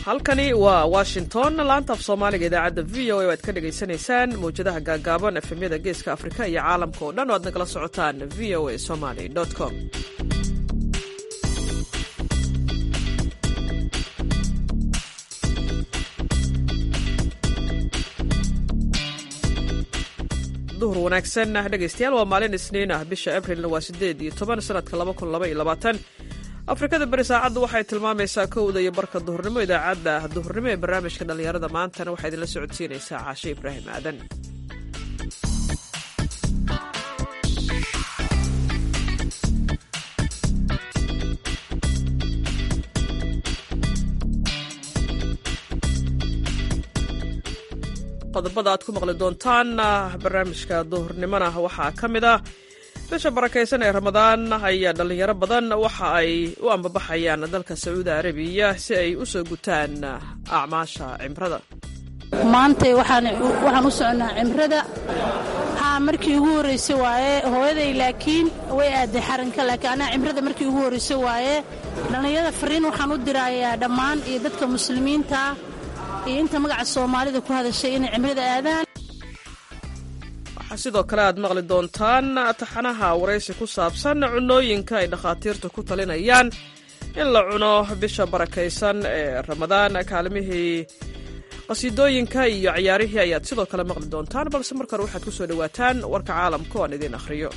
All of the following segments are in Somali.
halkani waa washington laanta af soomaaliga idaacadda v o a waad ka dhagaysanaysaan mawjadaha gaagaaban efemyada geeska afrika iyo caalamka oo dhan o aad nagala socotaan v o a somaly com duhur wanaagsan dhegaystayaal waa maalin isniin ah bisha abrilna waa 8 sanadka 2022 afrikada bari saacaddu waxay tilmaamaysaa kowda iyo barka duhurnimo idaacadda duhurnimo ee barnaamijka dhallinyarada maantana waxaa idinla socodsiinaysaa caashe ibraahim aadan qodobada aad ku maqli doontaan barnaamijka duhurnimona waxaa ka mid ah bisha barakaysan ee ramadaan ayaa dhallinyaro badan waxa ay u ambabaxayaan dalka sacuudi arabiya si ay u soo gutaan acmaasha cimrada maantay waxaan u soconnaa cimrada markii ugu horraysay waaye hooyaday laakiin way aaday xaranka laakiin anaa cimrada markii ugu horraysay waaye dhallinyarada fariin waxaan u dirayaa dhammaan iyo dadka muslimiinta iyo inta magaca soomaalida ku hadashay inay cimrada aadaan. waxaa sidoo kale aad maqli doontaan taxanaha waraysi ku saabsan cunooyinka ay dhakhaatiirtu ku talinayaan in la cuno bisha barakaysan ee ramadaan kaalimihii qasiidooyinka iyo ciyaarihii ayaad sidoo kale maqli doontaan balse marka hore waxaad ku soo dhowaataan warka caalamka oo aan idiin akhriyo.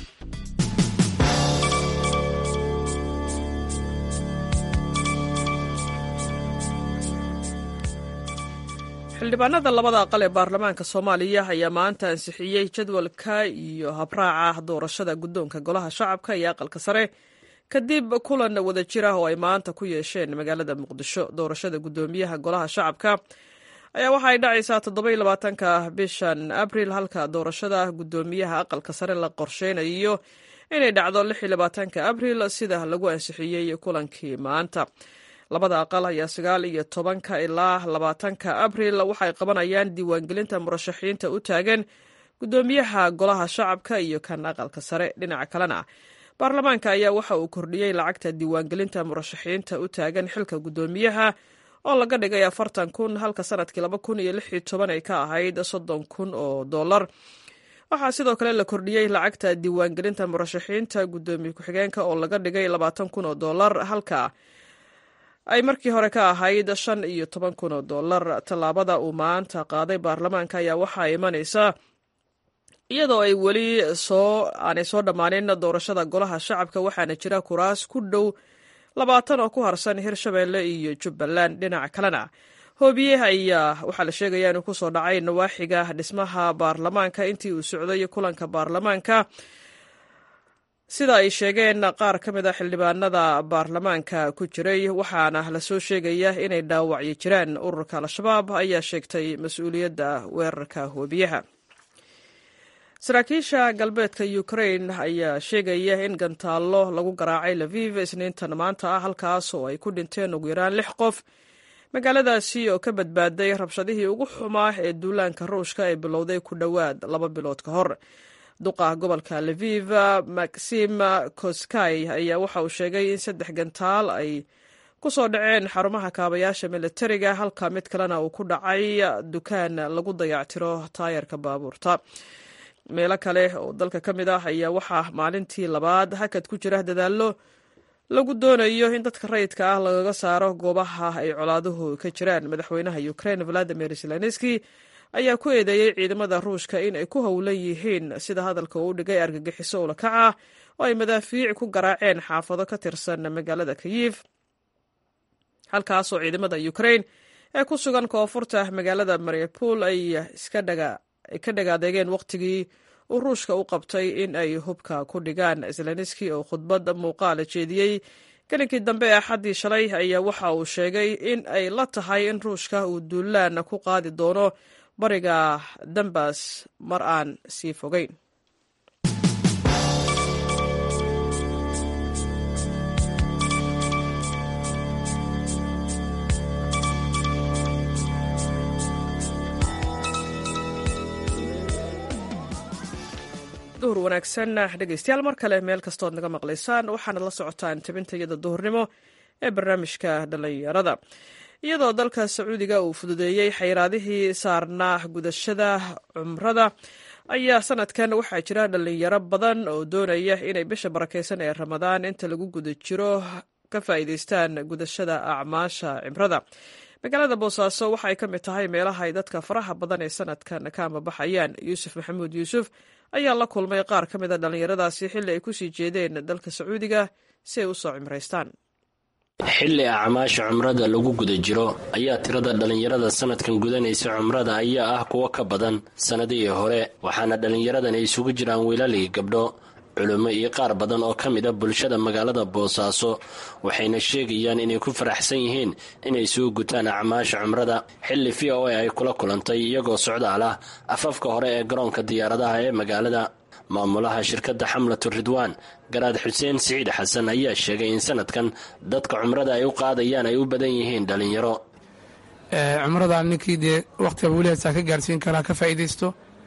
xildhibaanada labada aqal ee baarlamaanka soomaaliya ayaa maanta ansixiyey jadwalka iyo habraaca doorashada guddoonka golaha shacabka iyo aqalka sare kadib kulan wadajir ah oo ay maanta ku yeesheen magaalada muqdisho. doorashada guddoomiyaha golaha shacabka ayaa waxa ay dhacaysaa 27ka bishan abril halka doorashada guddoomiyaha aqalka sare la qorsheynayo inay dhacdo 26ka abril sida lagu ansixiyey kulankii maanta. labada aqal ayaa 19 ilaa 20 abril waxay qabanayaan diiwaangelinta murashaxiinta u taagan guddoomiyaha golaha shacabka iyo kan aqalka sare. dhinaca kalena baarlamaanka ayaa waxa uu kordhiyey lacagta diiwaangelinta murashaxiinta u taagan xilka guddoomiyaha oo laga dhigay 40,000 halka sanadkii 2016 ay ka ahayd $30,000. waxaa sidoo kale la kordhiyey lacagta diiwaangelinta murashaxiinta guddoomiye ku-xigeenka oo laga dhigay $20,000 halka ay markii hore ka ahayd $15,000. tallaabada uu maanta qaaday baarlamaanka ayaa waxaa imanaysaa iyadoo ay weli aanay soo dhammaanin doorashada golaha shacabka waxaana jira kuraas ku dhow 20 oo ku harsan hirshabeelle iyo jubbaland. dhinaca kalena hoobiye ayaa waxaa la sheegayaa inuu kusoo dhacay nawaaxiga dhismaha baarlamaanka intii uu socday kulanka baarlamaanka sida ay sheegeen qaar ka mid a xildhibaanada baarlamaanka ku jiray waxaana la soo sheegaya inay dhaawacyo jiraan. ururka al-shabaab ayaa sheegtay mas-uuliyadda weerarka hoobiyaha. saraakiisha galbeedka ukrain ayaa sheegaya in gantaallo lagu garaacay laviv isniintan maanta ah halkaas oo ay ku dhinteen ugu yaraan 6 qof. magaaladaasi oo ka badbaaday rabshadihii ugu xumaa ee duulaanka ruushka ee bilowday ku dhowaad 2 bilood ka hor. duqa gobolka laviv maxim koskay ayaa waxa uu sheegay in 3 gantaal ay ku soo dhaceen xarumaha kaabayaasha militariga halka mid kalena uu ku dhacay dukaan lagu dayactiro taayarka baabuurta. meelo kale oo dalka ka mid ah ayaa waxaa maalintii labaad hakad ku jira dadaallo lagu doonayo in dadka rayidka ah lagaga saaro goobaha ay colaaduhu ka jiraan. madaxweynaha ukraine valadimir zelenski ayaa ku eedeeyey ciidamada ruushka in ay ku howlan yihiin sida hadalka uu dhigay argagixiso ulakac ah oo ay madaafiic ku garaaceen xaafado ka tirsan magaalada kiyif halkaasoo ciidamada ukraine ee ku sugan koonfurta magaalada mariupol ay ka dhagaadeegeen waqtigii uu ruushka u qabtay in ay hubka ku dhigaan. zelenski oo khudbad muuqaala jeediyey gelinkii dambe ee axaddii shalay ayaa waxa uu sheegay in ay la tahay in ruushka uu duulaan ku qaadi doono bariga dambas mar aan sii fogeyn. duhur wanaagsan dhegaystayaal mar kale meel kastood naga maqlaysaan waxaana la socotaan tabintayada duhurnimo ee barnaamijka dhallinyarada. iyadoo dalka sacuudiga uu fududeeyey xayiraadihii saarnaa gudashada cumrada ayaa sanadkan waxaa jira dhalinyaro badan oo doonaya inay bisha barakeysan ee ramadaan inta lagu guda jiro ka faa'iidaystaan gudashada acmaasha cimrada. magaalada boosaaso waxa ay ka mid tahay meelaha ay dadka faraha badan ee sanadkan ka amabaxayaan. yuusuf maxamuud yuusuf ayaa la kulmay qaar ka mid a dhallinyaradaasi xilli ay kusii jeedeen dalka sacuudiga si ay u soo cimraystaan. xilli acmaasha cumrada lagu guda jiro ayaa tirada dhallinyarada sanadkan gudanaysa cumrada ayaa ah kuwo ka badan sannadihii hore, waxaana dhallinyaradan ay isugu jiraan wiilal iyo gabdho, culummo iyo qaar badan oo ka mid a bulshada magaalada boosaaso. waxayna sheegayaan inay ku faraxsan yihiin inay soo gutaan acmaasha cumrada. xilli v o a ay kula kulantay iyagoo socdaal ah afafka hore ee garoonka diyaaradaha ee magaalada, maamulaha shirkadda xamlatu ridwaan garaad xuseen siciid xasan ayaa sheegay in sanadkan dadka cumrada ay u qaadayaan ay u badan yihiin dhalinyaro. cumrada ninkii dee waqtiga buulihaasaa ka gaarsiin karaa ka faa'iidaysto.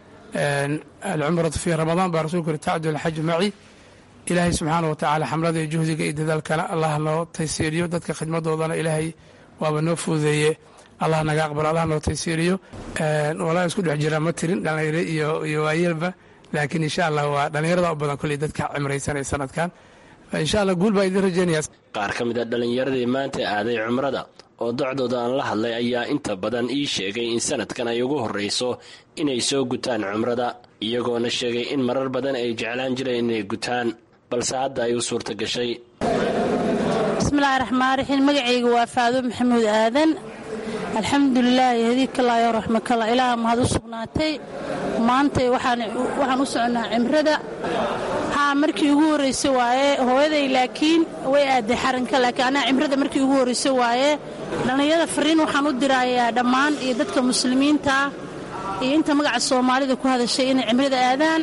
alcumratu fii ramadaan baa rasuulku yiri tacdu alxaju maci. ilaahay subxaana wa tacaala xamlada iyo juhdiga iyo dadaalkana allah noo taysiiriyo, dadka khidmadoodana ilaahay waaba noo fududeeye, allah naga aqbalo, allah noo taysiiriyo. walaa isku dhex jiraa ma tirin dhalinyaro iyo waayelba, laakiin insha allah waa dhallinyarada u badan kolley dadka cimraysanay sanadkan. insha allah guul baa idin rajaynayaa. qaar ka mid a dhallinyaradii maanta aaday cumrada oo docdooda aan la hadlay ayaa inta badan ii sheegay in sanadkan ay ugu horrayso inay soo gutaan cumrada, iyagoona sheegay in marar badan ay jeclaan jireen inay gutaan balse hadda ay u suurta gashay. bismillahi raxmaan raxiim. magacayga waa faado maxamuud aadan. alxamdulilah yahdiikala yo raxmakala, ilaaha mahad u sugnaatay. maantay waxaan u soconnaa cimrada. markii ugu horraysa waaye hooyaday, laakiin way aaday xaranka, laakiin anaa cimrada markii ugu horraysa waaye. dhallinyarada fariin waxaan u dirayaa dhammaan iyo dadka muslimiinta iyo inta magaca soomaalida ku hadashay inay cimrada aadaan.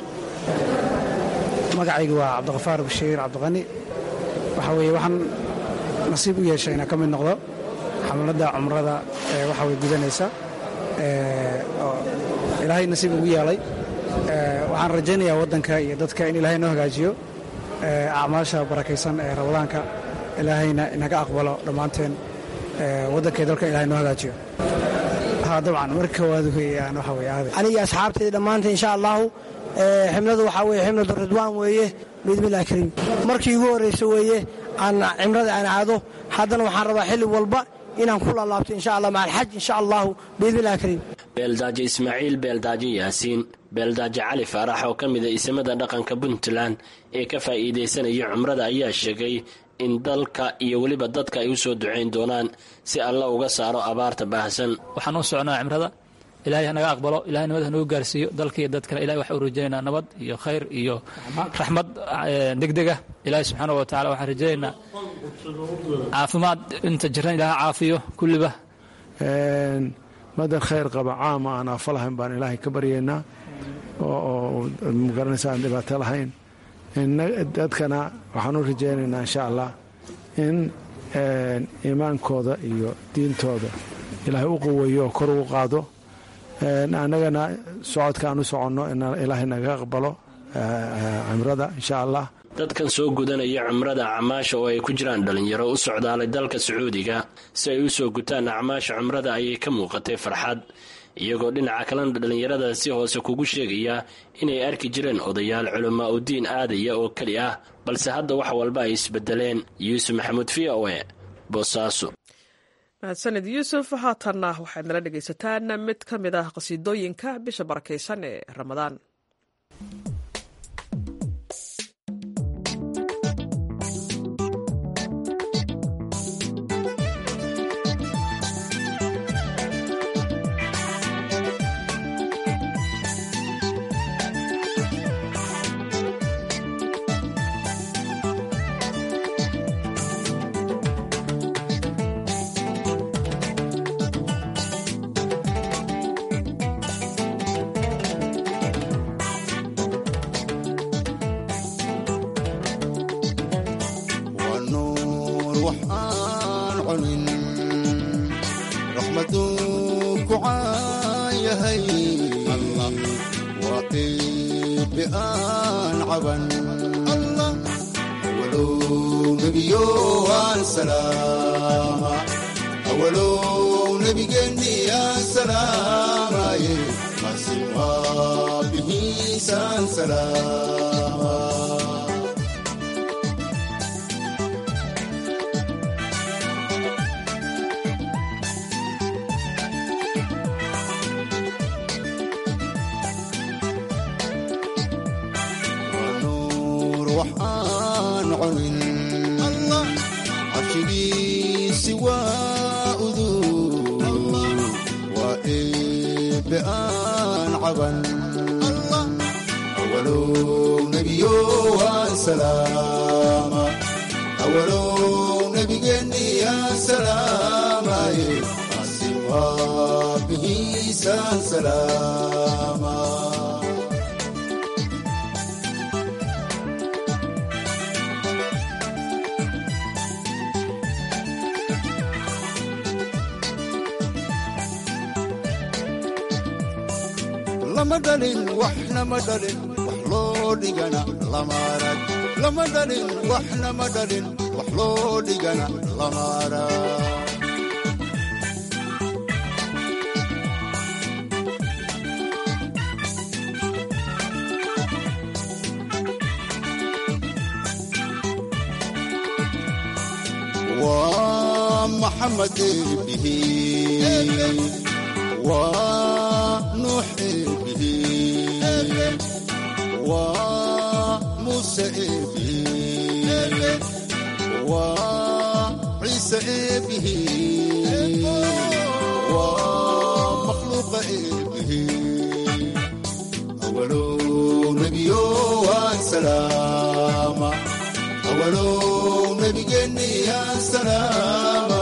magacayga waa cabdiqafaar bashiir cabdiqani. waxa weeye waxaan nasiib u yeeshay inaan ka mid noqdo xamladda cumrada ee waxa way gudanaysa oo ilaahay nasiib ugu yeelay. waxaan rajaynayaa waddanka iyo dadka in ilaahay noo hagaajiyo acmaasha barakaysan ee ramadaanka, ilaahayna inaga aqbalo dhammaanteen, waddanka iyo dalka ilahay noo hagaajiyo. dabcan marka koowaad weeyaan waxa weye aaday aniga asxaabtayda dhammaanteen insha allahu. ximladu waxaa weeye ximladu ridwaan weeye biidnillahi kariim. markii ugu horraysa weeye aan cimrada aan aado, haddana waxaan rabaa xilli walba inaan ku laalaabto insha allah maca alxaj insha allahu biidnillahi kariim. beeldaaje ismaaciil beeldaaje yaasiin beeldaaje cali faarax oo ka mida isimada dhaqanka puntland ee ka faa'iidaysanaya cumrada ayaa sheegay in dalka iyo weliba dadka ay u soo ducayn doonaan si alla uga saaro abaarta baahsan. waxaan u socnaa cimrada, ilaahay hanaga aqbalo, ilahay nabad hanagu gaarsiiyo, dalka iyo dadkana ilahay waxaan u rajaynaynaa nabad iyo khayr iyo raxmad degdega. ilaahay subxaana wa tacala waxaan rajaynaynaa caafimaad, inta jiran ilaha caafiyo kulliba. madan khayr qaba caama aan aafo lahayn baan ilaahay ka baryaynaa oo magaranaysa aan dhibaato lahayn. dadkana waxaan u rajaynaynaa insha allah in iimaankooda iyo diintooda ilaahay u quweeyo oo kor ugu qaado. annagana socodka aan u soconno in ilaahay naga aqbalo cimrada insha allah. dadkan soo gudanaya cumrada acmaasha oo ay ku jiraan dhallinyaro u socdaalay dalka sacuudiga si ay u soo gutaan acmaasha cumrada ayay ka muuqatay farxad, iyagoo dhinaca kalena dhallinyarada si hoose kugu sheegaya inay arki jireen odayaal culamaa u diin aadaya oo keli ah, balse hadda wax walba ay isbedeleen. yuusuf maxamuud v o a boosaaso. mahadsanid yuusuf. haatanna waxaad nala dhegaysataan mid ka mid ah qasiidooyinka bisha barakaysan ee ramadaan. awalow nabigeenni aan salaamaye qaasim aabihiisaan salaama waxaan cunin cabshigiisi waa udug waa eebbe aan caban awalow nebiyo waan salaama awalow nebigeenni aan salaamaye qaasim aabihiisaan salaama lama dhalin waxna ma dhalin wax loo dhigana lama arag lama dhalin waxna ma dhalin wax loo dhigana lama arag waa maxamed eebihi ونوح به وموسى به وعيسى به ومخلوق به أولو نبي وسلام أولو نبي جني السلام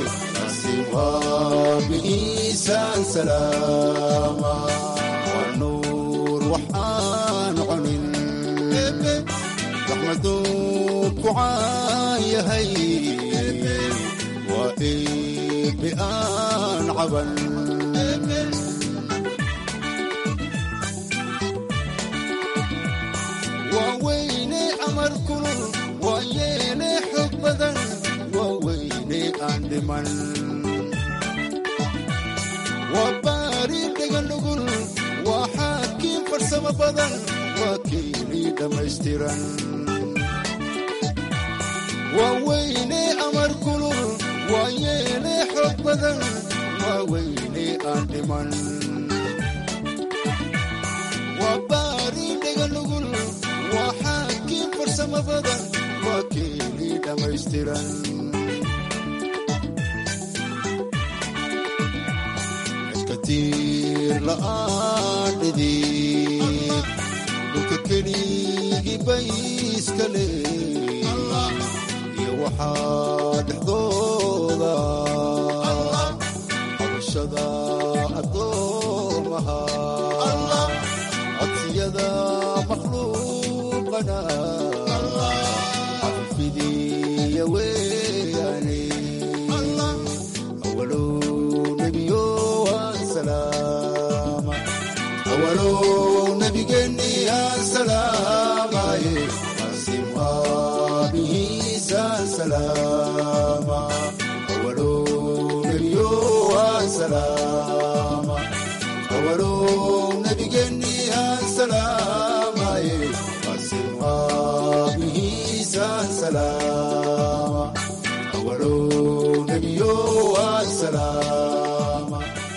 بإيسان سلاما والنور وحان عنين رحمتك وعايا هي وإبئان عبن وويني أمر كل ويني حب ذن وويني أندمن وباري دغنغل وحاكم فرسم بدن وكيلي دمشترن وويني أمر كل ويني حب بدن وويني أندمن وباري دغنغل وحاكم فرسم بدن وكيلي دمشترن كتير لآدي وككلي بيس كلي يا وحاد حضوضا عبشدا أدومها عطيدا مخلوقنا عفدي يا وياني أولو نبيو أولو نبي جني السلام قاسم أبيسان سلام أولو نبي السلام أولو نبي جني السلام قاسم أبيسان سلام أولو نبي السلام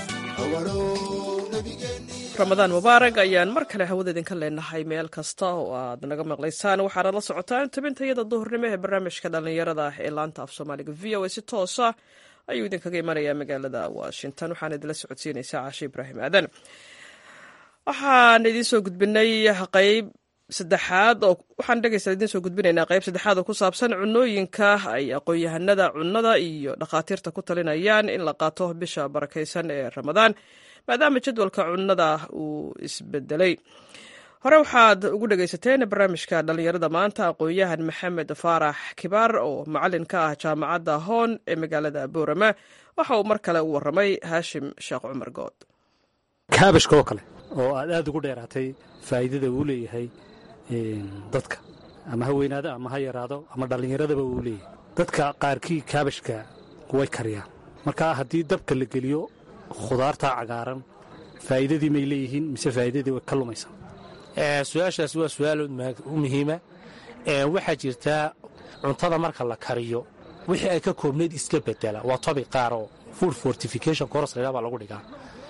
ramadaan mubaarak ayaan mar kale hawada idinka leenahay meel kasta oo aad naga maqlaysaan waxaana la socotaan tabintayada duhurnimo ee barnaamijka dhallinyarada ah ee laanta af soomaaliga v o a si toosa ayuu idinkaga imanayaa magaalada washington waxaana idinla socodsiinaysaa caashe ibraahim aadan waxaan idiin soo gudbinay qayb saddexaad oo waxaan dhegeysta idiin soo gudbinaynaa qayb saddexaad oo ku saabsan cunooyinka ay aqoon-yahanada cunnada iyo dhakhaatiirta ku talinayaan in la qaato bisha barakaysan ee ramadaan maadaama jadwalka cunnada uu isbedelay hore waxaad ugu dhegaysateen barnaamijka dhallinyarada maanta aqoon-yahan maxamed faarax kibaar oo macalin ka ah jaamacadda hoon ee magaalada boorama waxa uu mar kale u warramay haashim sheekh cumar good kaabashka oo kale oo aad aad ugu dheeraatay faa'iidada uu leeyahay dadka ama ha weynaado ama ha yaraado ama dhallinyaradaba uu leeyahay dadka qaarkii kaabashka way kariyaan marka haddii dabka la geliyo khudaartaa cagaaran faa'iidadii may leeyihiin mise faa'iidadii way ka lumaysaa? su-aashaasi waa su-aal u muhiima. waxaa jirtaa cuntada marka la kariyo wixii ay ka koobnayd iska bedela. waa topic qaar oo food fortification course la baa lagu dhigaa.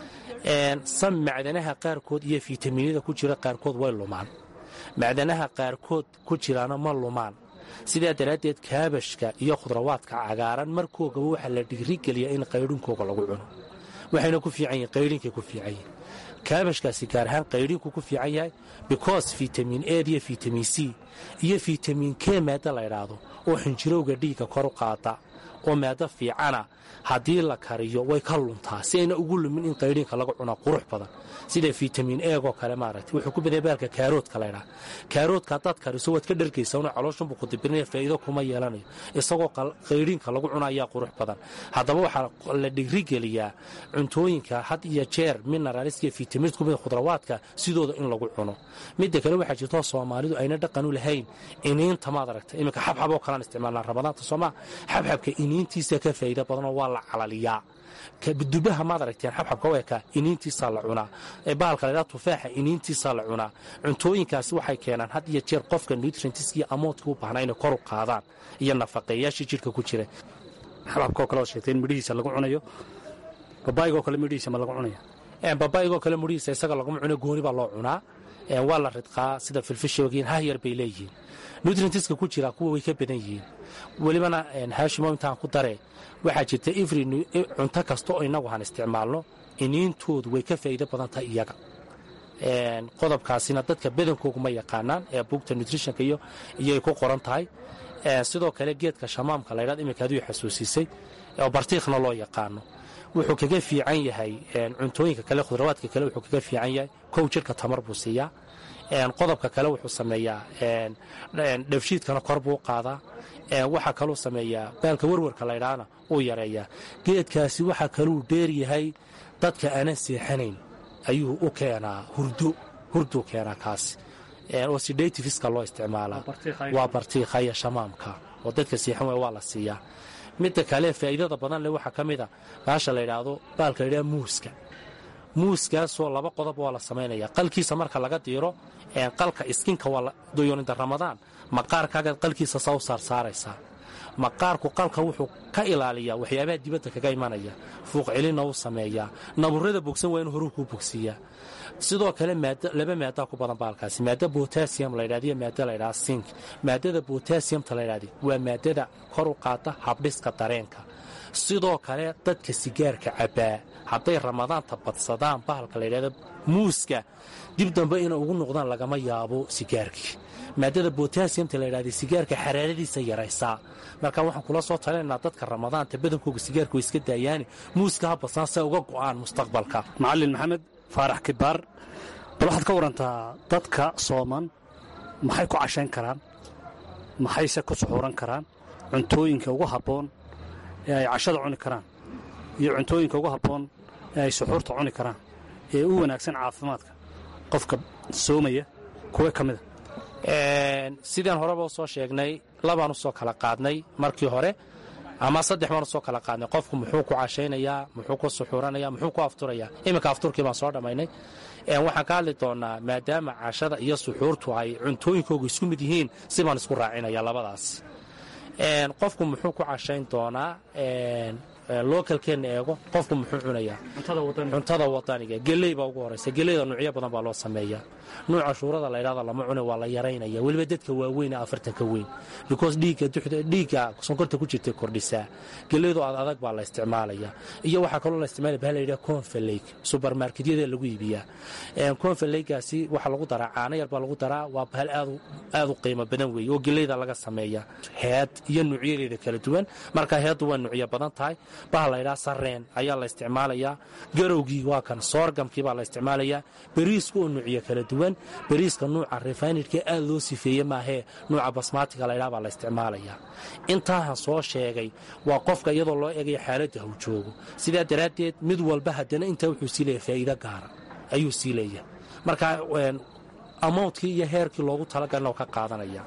macdanaha qaarkood iyo fitamiinada ku jira qaarkood way lumaan, macdanaha qaarkood ku jiraana ma lumaan. sidaa daraaddeed kaabashka iyo khudrawaadka cagaaran markoogaba waxaa la dhiirigeliyaa in qaydhinkooga lagu cuno. waxayna ku fiican yihin qaydhinkay ku fiican yihin. kaabashkaasi gaar ahaan qaydhinku ku fiican yahay because fitamin a iyo fitamin c iyo fitamin k maaddo la ydhaahdo oo xinjirowga dhiigga kor u qaada oo maaddo fiicana haddii la kariyo way ka luntaa si ayna ugu lumin in qaydhinka lagu cunaa qurux badan. sida fitamin eegoo kale maaragtay wuxuu ku badaya baalka kaaroodka laydhaha. kaaroodka haddaad kariso waad ka dhargaysaa una calooshanbuu ku dibirinaya faa'iido kuma yeelanayo, isagoo qaydhinka lagu cuna ayaa qurux badan. haddaba waxaa la dhiirigeliyaa cuntooyinka had iyo jeer mineralis iyo fitamin kumida khudrawaadka sidooda in lagu cuno. midda kale waxaa jirto soomaalidu ayna dhaqan u lahayn iniinta maad aragta. iminka xabxaboo kalaan isticmaalnaa ramadaanta soomaa. xabxabka iniintiisa ka faa'iido badanoo waa la calaliyaa. dubaha maad aragteen xabxabka weeka iniintiisaa la cunaa. bahalka laydhaa tufaaxa iniintiisaa la cunaa. cuntooyinkaasi waxay keenaan had iyo jeer qofka nutrientska iyo amoodka u baahnaa inay kor u qaadaan iyo nafaqeeyaashii jidhka ku jira. xabxabkaoo kale oo sheegtay in midhihiisa lagu cunayo, babaayigoo kale midhihiisa ma lagu cunaya? babaayigoo kale midhihiisa isaga laguma cuno, gooni baa loo cunaa. waa la ridqaa sida filfishoogiin hahyar bay leeyihiin. nutrientska ku jira kuwa way ka badan yihiin. welibana haashimo intaan ku dare waxaa jirta cunto kasta oo innagu han isticmaalno iniintoodu way ka faa'iido badan tahay iyaga. qodobkaasina dadka badankoogu ma yaqaanaan ee buugta nutritionka iyoay ku qoran tahay. sidoo kale geedka shamaamka laydhahdo iminka aduu xasuusisay oo bartiikhna loo yaqaano wuxuu kaga fiican yahay cuntooyinka kale khudrawaadka kale wuxuu kaga fiican yahay kow jirka tamar buu siiyaa. qodobka kale wuxuu sameeyaa dheefshiidkana kor buu qaadaa. waxaa kaluu sameeyaa baalka warwarka laydhaana uu yareeyaa. geedkaasi waxaa kaluu dheeryahay dadka aanan seexanayn ayuu u keenaa hurduu keenaa kaasi oo sidaytifiska loo isticmaalaa. waa bartiikha iyo shamaamka oo dadka seexan way waa la siiyaa. midda kale faa'iidada badan leh waxaa ka mida baasha laydhaahdo baalka laydhaha muuskaasoo laba qodob waa la samaynaya. qalkiisa marka laga diiro qalka iskinka waa doyoninta ramadaan maqaarkaagaad qalkiisa saa u saarsaaraysaa. maqaarku qalka wuxuu ka ilaaliyaa waxyaabaha dibadda kaga imanaya, fuuq celinna u sameeyaa. naburrada bogsan waa inuu horuu kuu bogsiiyaa. sidoo kale laba maadaa ku badan baalkaasi, maadda botasiyum laydhahdo iyo maadda laydhaha sink. maaddada botasiyumta laydhahda waa maaddada kor u qaata habdhiska dareenka. sidoo kale dadka sigaarka cabbaa hadday ramadaanta badsadaan bahalka laydhahdo muuska dib dambe inay ugu noqdaan lagama yaabo sigaarkii. maaddada botasiyumta laydhahda sigaarka xaraaradiisa yaraysaa. marka waxaan kula soo talinaynaa dadka ramadaanta badankooga sigaarka way iska daayaani muuska ha badsaan say uga go'aan mustaqbalka. macallin maxamed faarax kibaar, bal waxaad ka warantaa dadka sooman maxay ku cashayn karaan, maxayse ku suxuuran karaan, cuntooyinka ugu habboon ee ay cashada cuni karaan iyo cuntooyinka ugu habboon ee ay suxuurta cuni karaan ee u wanaagsan caafimaadka qofka soomaya kuwe ka mida? sidaan horeba u soo sheegnay labaan u soo kala qaadnay markii hore ama 3 baan u soo kala qaadnay. qofku muxuu ku cashaynayaa, muxuu ku suxuuranayaa, muxuu ku afturayaa. iminka afturkii baan soo dhammaynay. waxaan ka hadli doonnaa maadaama cashada iyo suxuurtu ay cuntooyinkoogu isku mid yihiin si baan isku raacinaya labadaas. qofku muxuu ku cashayn doonaa lookalkeenna eego qofku muxuu cunayaa cuntada wadaniga. geley baa ugu horaysa. geleyda nuucyo badan baa loo sameeyaa. nuuca shuurada laydhahda lama cune waa la yaraynaya, weliba dadka waaweyn ee 40 weyn because dhiigga sonkorta ku jirtay kordhisaa. geleydu adag baa la isticmaalaya. iyo waxaa kaloo la isticmaalaya bahal layidhaha cornflake supermarketyada lagu iibiyaa. cornflakegaasi waxaa lagu daraa caano yar baa lagu daraa. waa bahal aad u qiimo badan weeye oo geleyda laga sameeya. heed iyo nuucyadeeda kala duwan. marka heeddu waa nuucyo badan tahay. bahal laydhaha sarreen ayaa la isticmaalayaa. garowgii waa kan soorgamkii baa la isticmaalayaa. bariisku oo nuucyo kala duwan. bariiska nuuca refinedka aad loo sifeeye maahee nuuca basmaatiga laydhaha baa la isticmaalayaa. intaahan soo sheegay waa qofka iyadoo loo eegaya xaaladda haw joogo. sidaa daraaddeed mid walba haddana intaa wuxuu sii leeyahay faa'iido gaara ayuu sii leeyahay. marka amounkii iyo heerkii loogu talagalna oo ka qaadanaya.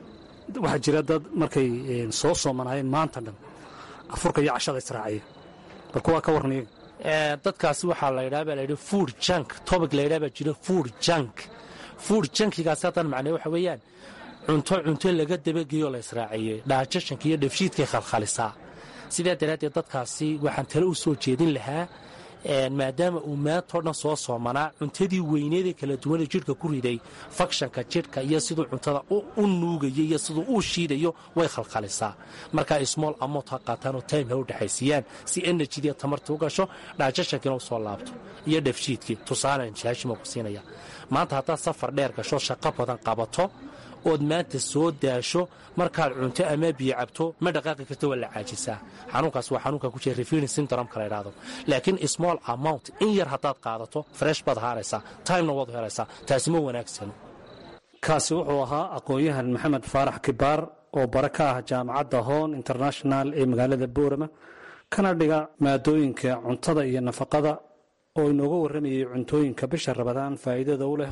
waxaa jira dad markay soo soomanaayeen maanta dhan afurka iyo cashada israaciya bal kuwaa ka warnay dadkaasi waxaa la yidhaha baa layidhi food junk topic la yidhaha baa jiro food junkigaasi haddaan macnay waxa weeyaan cunto laga dabageeyo la israaciyey dhaajashanka iyo dheefshiidkay khalkhalisaa sidaa daraaddeed dadkaasi waxaan tale u soo jeedin lahaa maadaama uu maantao dhan soo soomanaa cuntadii weyneedee kala duwanee jidhka ku riday fakshanka jidhka iyo siduu cuntada u nuugayo iyo siduu u shiidayo way khalkhalisaa markaa small amount ha qaataanoo time ha u dhexaysiiyaan si enerjidiiyo tamartii u gasho dhaajashankiina u soo laabto iyo dhafshiidkii tusaaleen jaashimo ku siinaya maanta haddaad safar dheer gasho shaqo badan qabato ood maanta soo daasho markaad cunto ama biyo cabto ma dhaqaaqi karto waa la caajisaa xanuunkaas waa xanuunka ku jira refilling syndrome kala idhaahdo laakiin small amount in yar haddaad qaadato fresh baad haaraysaa timena waad helaysaa taasi ma wanaagsano kaasi wuxuu ahaa aqoon-yahan maxamed faarax kibaar oo bare ka ah jaamacadda hoon international ee magaalada boorama kana dhiga maadooyinka cuntada iyo nafaqada oo inooga warramayey cuntooyinka bisha rabadaan faa'iidada u leh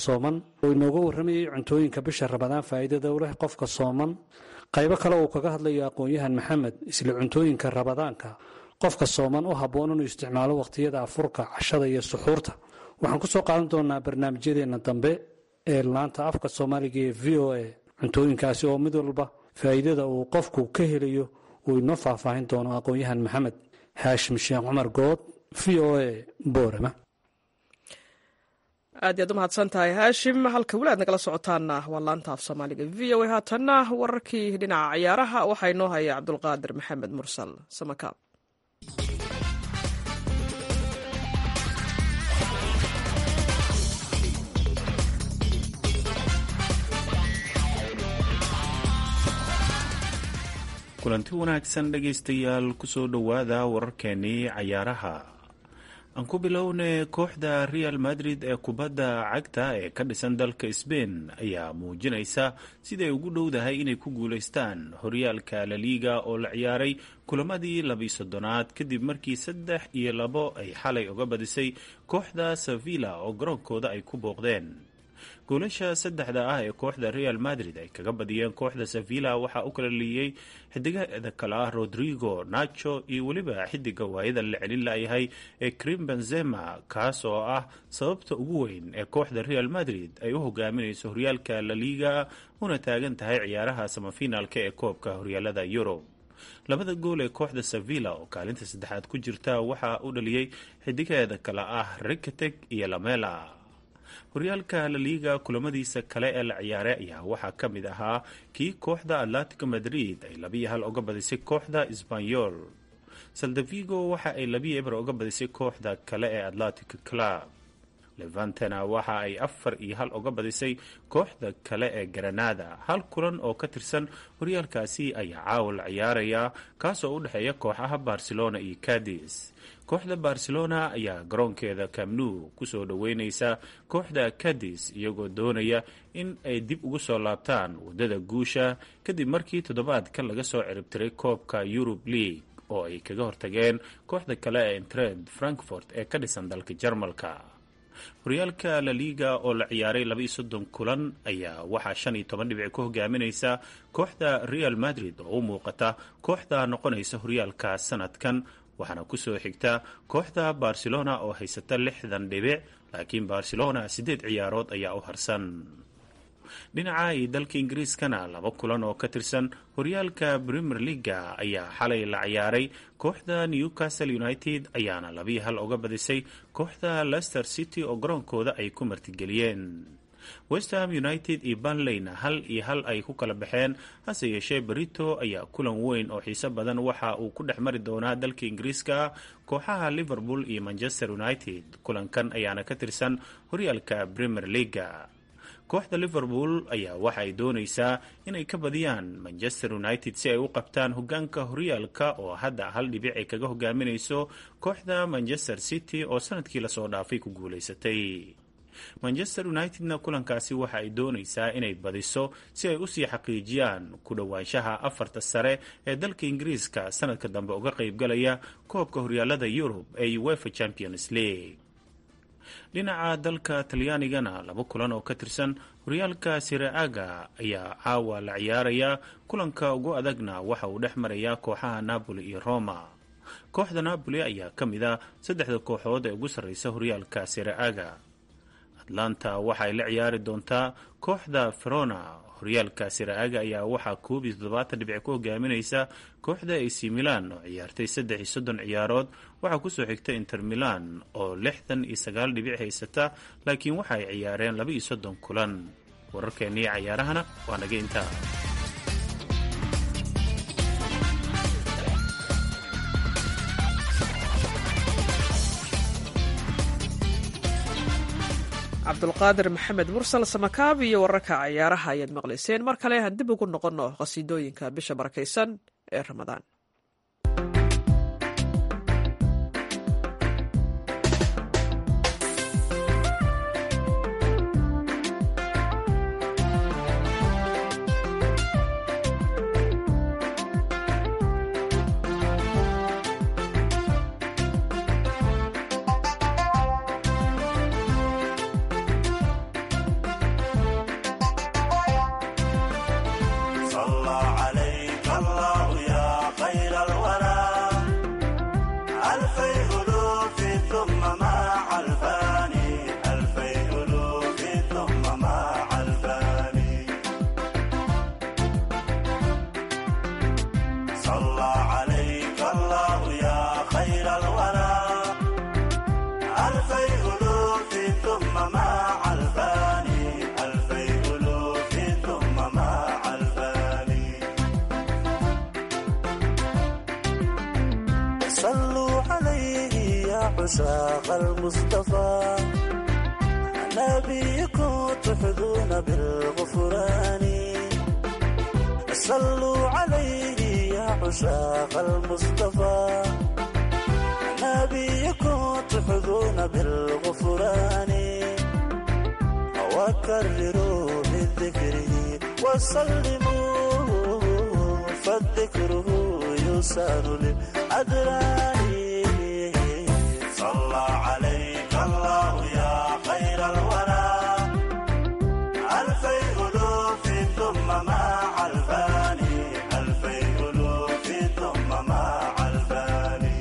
qofka sooman qaybo kale uu kaga hadlayo aqoon-yahan maxamed isla cuntooyinka rabadaanka qofka sooman u habboon inuu isticmaalo wakhtiyada afurka cashada iyo suxuurta waxaan ku soo qaadan doonaa barnaamijyadeenna dambe ee laanta afka soomaaliga ee v o a cuntooyinkaasi oo mid walba faa'iidada uu qofku ka helayo uu inoo faahfaahin doono aqoon-yahan maxamed haashim sheekh cumar good v o a boorama aad yaad u mahadsan tahay haashim halka weli aad nagala socotaanna waa laanta af soomaaliga v o a haatanna wararkii dhinaca ciyaaraha waxaa inoo haya cabdulqaadir maxamed mursal samakaab kulanti wanaagsan dhegaystayaal kusoo dhowaada wararkeenii cayaaraha aan ku bilownay kooxda real madrid ee kubadda cagta ee ka dhisan dalka sbain ayaa muujinaysa siday ugu dhowdahay inay ku guulaystaan horyaalka la liiga oo la ciyaaray kulamadii 13aad kadib markii 3-2 ay xalay uga badisay kooxda sevilla oo garoonkooda ay ku booqdeen goolasha saddexda ah ee kooxda real madrid ay kaga badiyeen kooxda sevilla waxaa u kala liiyey xidigaeda kale ah rodrigo nacho iyo weliba xidiga waayada la celin layahay ee Karim Benzema kaas oo ah sababta ugu weyn ee kooxda real madrid ay u hogaaminayso horyaalka la liga una taagan tahay ciyaaraha semifinalka ee koobka horyaalada Yurub labada gool ee kooxda Sevilla oo kaalinta saddexaad ku jirta waxaa u dhaliyay xidigaeda kale ah Rakitic iyo Lamela horyaalka la liga kulamadiisa kale ee la ciyaaray ayaa waxaa ka mid ahaa kii kooxda Atletico Madrid ay 2-1 uga badisay kooxda Espanyol Celta Vigo waxa ay 2-0 uga badisay kooxda kale ee Athletic Club Levantena waxa ay 4-1 uga badisay kooxda kale ee Granada hal kulan oo ka tirsan horyaalkaasi ayaa caawil ciyaaraya kaasoo u dhaxeeya kooxaha Barcelona iyo Cadiz kooxda Barcelona ayaa garoonkeeda Camp Nou kusoo dhaweynaysa kooxda Cadiz iyagoo doonaya in ay dib ugu soo laabtaan wadada guusha kadib markii toddobaadkan laga soo ciribtiray koobka Europe League oo ay kaga hortageen kooxda kale ee Eintracht Frankfurt ee ka dhisan dalka Jarmalka horyaalka la liga oo la ciyaaray 32 kulan ayaa waxaa 15 dhibic ku hogaaminaysa kooxda Real Madrid oo u muuqata kooxda noqonaysa horyaalka sanadkan waxaana ku soo xigta kooxda Barcelona oo haysata 60 dhibic laakiin Barcelona 8 ciyaarood ayaa u harsan dhinaca dalka Ingiriiskana 2 kulan oo ka tirsan horyaalka Premier League ayaa xalay la ciyaaray kooxda Newcastle United ayaana 2-1 uga badisay kooxda Leicester City oo garoonkooda ay ku martigeliyeen West Ham United iyo Burnley 1-1 ay ku kala baxeen hase yeeshee Barito ayaa kulan weyn oo xiiso badan waxa uu ku dhexmari doonaa dalka Ingiriiska kooxaha Liverpool iyo Manchester United kulankan ayaana ka tirsan horyaalka Premier League kooxda Liverpool ayaa waxa ay doonaysaa inay ka badiyaan Manchester United si ay u qabtaan hogaanka horyaalka oo hadda 1 dhibic ay kaga hogaaminayso kooxda Manchester City oo sanadkii la soo dhaafay ku guuleysatay Manchester Unitedna kulankaasi waxa ay doonaysaa inay badiso si ay u sii xaqiijiyaan ku dhawaanshaha afarta sare ee dalka Ingiriiska sanadka dambe uga qayb galaya koobka horyaalada Yurub ee UEFA Champions League dhinaca dalka Talyaanigana 2 kulan oo ka tirsan horyaalka Serie A ayaa caawa la ciyaaraya kulanka ugu adagna waxa uu dhex maraya kooxaha Napoli iyo Roma kooxda napoli ayaa ka mid ah 3 kooxood ee ugu sarreysa horyaalka Serie A-ga. Atlanta waxay la ciyaari doontaa kooxda Verona. horyaalka Serie A-ga ayaa waxaa 17 dhibic ku hogaaminaysa kooxda AC Milan oo ciyaartay 33 ciyaarood. waxaa ku soo xigta Inter Milan oo 69 dhibic haysata, laakiin waxa ay ciyaareen 32 kulan. wararkeennii ciyaarahana waa naga intaa. cabdulqaadir maxamed mursal samakaab iyo wararka ciyaaraha ayaad maqlayseen. mar kale aan dib ugu noqonno qasiidooyinka bisha barakaysan ee Ramadaan. عشاق المصطفى نبيكم تحظون بالغفران صلوا عليه يا عشاق المصطفى نبيكم تحظون بالغفران وكرروا بذكره وسلموا فالذكره يسار للأدران صلى عليك الله يا خير الورى ألفي ألوف ثم مع الفاني ألفي ألوف ثم مع الفاني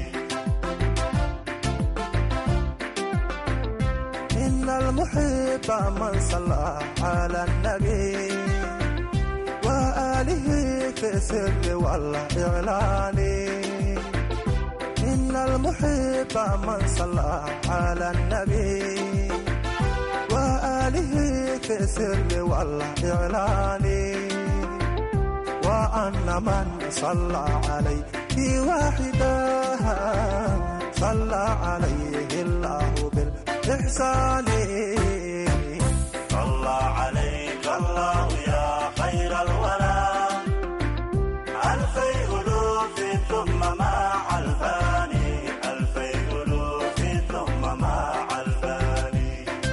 إن المحب من صلى على النبي وآله في السر والإعلان إن المحب من صلى على النبي وآله في السر والإعلان وأن من صلى عليه واحدا صلى عليه الله بالإحسان صلى عليك الله يا خير الورى ألفي ألوف ثم مع الفاني ألفي ألوف ثم مع الفاني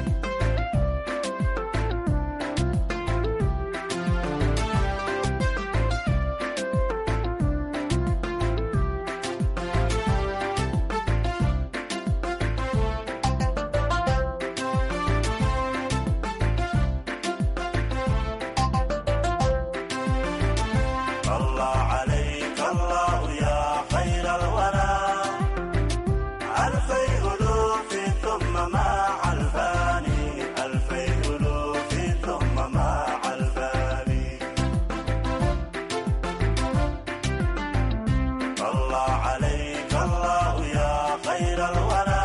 صلى عليك الله يا خير الورى ألفي ألوف ثم مع الفاني ألفي ألوف ثم مع الفاني صلى عليك الله يا خير الورى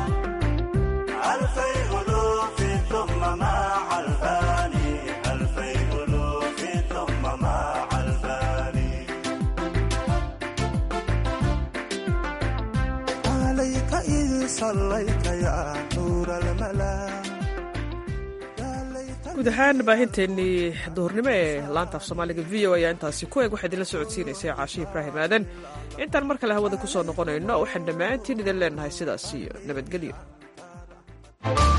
ألفي ألوف ثم مع الفاني ألفي ألوف ثم مع الفاني عليك إذ صليت يا نور الملا guud ahaan baahinteennii duhurnimo ee laanta af soomaaliga v o ayaa intaasi ku eg waxaa idinla socodsiinaysay caashi ibraahim aadan. intaan mar kale hawada ku soo noqonayno waxaan dhammaantiin idin leenahay sidaas iyo nabadgelyo.